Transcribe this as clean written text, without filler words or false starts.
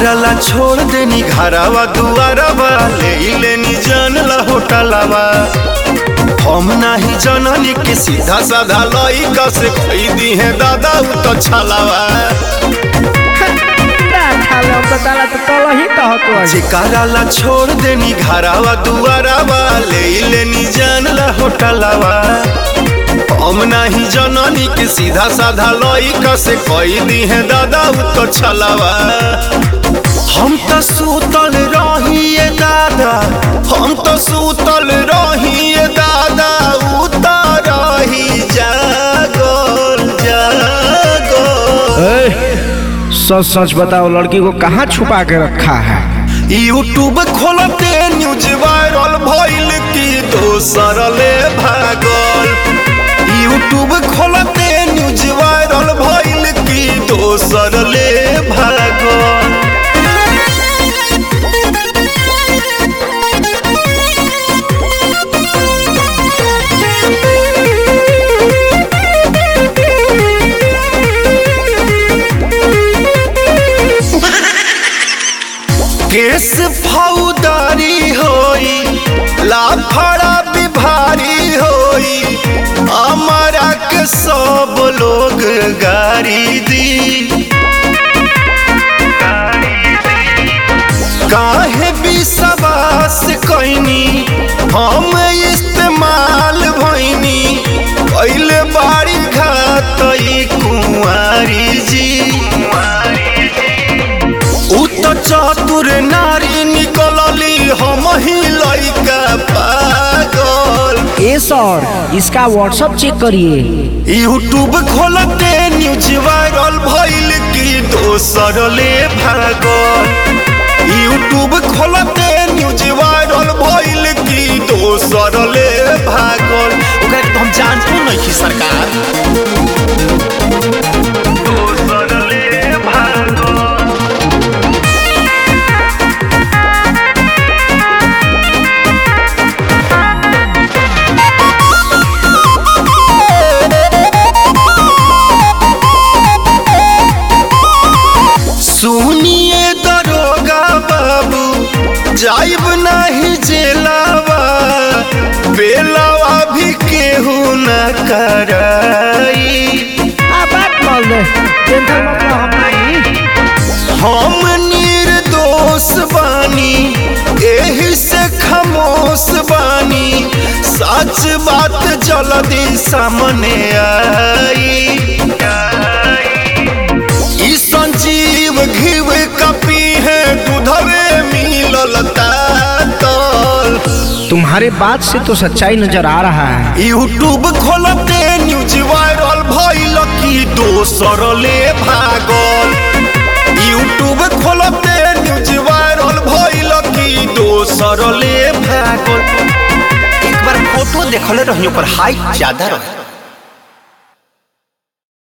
चिकारला छोड़ देनी घरावा दुआरवा ले लेनी जानला होटलवा। हम नहीं जननी के सीधा साधा लइका से कही दी है दादा उ तो छलावा। चिकारला छोड़ देनी घरावा दुआरवा ले लेनी जानला होटलवा। हम नहीं जननी के सीधा साधा लइका से कही दी है दादा उ तो छलावा। हम तो सूतल रहिए दादा, हम तो सूतल रहिए दादा, उ तो रही जागल जागल। सच सच बताओ, लड़की को कहाँ छुपा के रखा है? यूट्यूब खोलते न्यूज वायरल भइल की दोसर ले भागल। यूट्यूब खोलते न्यूज वायरल भइल की दोसर ले भागल। केस फौदारी होई, लाफड़ा भी भारी होई, हमारा के सब लोग गारी दी। काहे विश्वास कइनी हम इस्तेमाल भइनी, पहले बारी घात कुंवारी जी। चतुर नारी निकलली हम ही लइका पागल। ए सर, इसका व्हाट्सएप चेक करिए। यूट्यूब खोलते न्यूज वायरल भइल की दोसर ले भागल। यूट्यूब खोलते न्यूज वायरल भइल की दोसर ले भागल। ओकरा तो हम जानते नहीं कि सरकार जाइब नहीं जेलावा, बेलावा भी केहू न कराई। हम निर्दोष बानी, एही से खामोश बानी, सच बात जल्दी सामने आई। ई संजीव घीव कपी है दूधवे तुम्हारे बात से तो सच्चाई नजर आ रहा है। यूट्यूब खोलते न्यूज वायरल भइल की दोसर ले भागल। यूट्यूब खोलते न्यूज वायरल भइल की दोसर ले भागल। एक बार फोटो देखले रही, ओकर हाइट ज्यादा रहे।